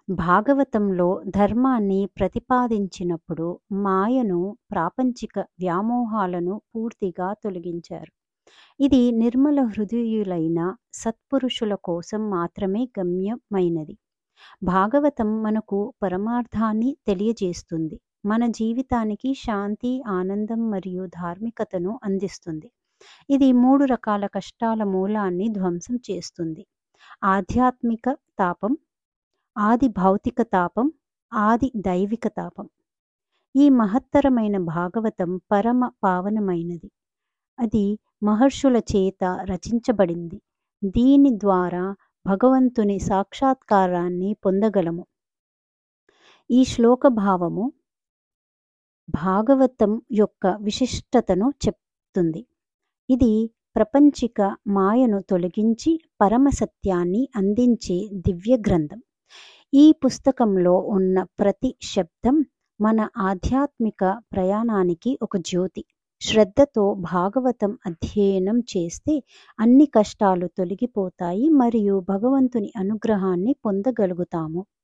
భాగవతంలో ధర్మాన్ని ప్రతిపాదించినప్పుడు మాయను, ప్రాపంచిక వ్యామోహాలను పూర్తిగా తొలగించారు. ఇది నిర్మల హృదయులైన సత్పురుషుల కోసం మాత్రమే గమ్యమైనది. భాగవతం మనకు పరమార్థాన్ని తెలియజేస్తుంది. మన జీవితానికి శాంతి, ఆనందం మరియు ధార్మికతను అందిస్తుంది. ఇది 3 రకాల కష్టాల మూలాన్ని ధ్వంసం చేస్తుంది. ఆధ్యాత్మిక తాపం, ఆది భౌతిక తాపం, ఆది దైవిక తాపం. ఈ మహత్తరమైన భాగవతం పరమ పావనమైనది. అది మహర్షుల చేత రచించబడింది. దీని ద్వారా భగవంతుని సాక్షాత్కారాన్ని పొందగలము. ఈ శ్లోక భావము భాగవతం యొక్క విశిష్టతను చెప్తుంది. ఇది ప్రపంచిక మాయను తొలగించి పరమ సత్యాన్ని అందించే దివ్య గ్రంథం. ఈ పుస్తకంలో ఉన్న ప్రతి శబ్దం మన ఆధ్యాత్మిక ప్రయాణానికి ఒక జ్యోతి. శ్రద్ధతో భాగవతం అధ్యయనం చేస్తే అన్ని కష్టాలు తొలగిపోతాయి మరియు భగవంతుని అనుగ్రహాన్ని పొందగలుగుతాము.